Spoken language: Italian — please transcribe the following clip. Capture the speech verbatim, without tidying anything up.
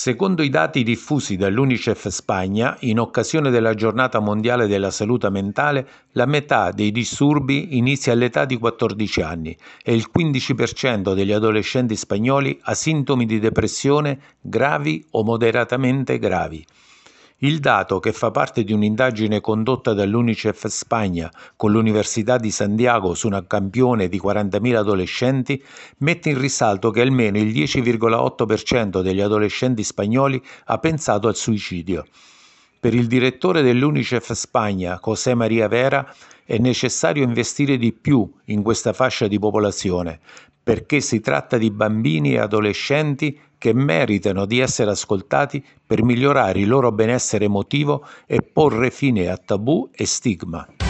Secondo i dati diffusi dall'Unicef Spagna, in occasione della Giornata Mondiale della Salute Mentale, la metà dei disturbi inizia all'età di quattordici anni e il quindici per cento degli adolescenti spagnoli ha sintomi di depressione gravi o moderatamente gravi. Il dato, che fa parte di un'indagine condotta dall'Unicef Spagna con l'Università di Santiago su un campione di quarantamila adolescenti, mette in risalto che almeno il dieci virgola otto per cento degli adolescenti spagnoli ha pensato al suicidio. Per il direttore dell'Unicef Spagna, José María Vera, è necessario investire di più in questa fascia di popolazione, perché si tratta di bambini e adolescenti che meritano di essere ascoltati per migliorare il loro benessere emotivo e porre fine a tabù e stigma.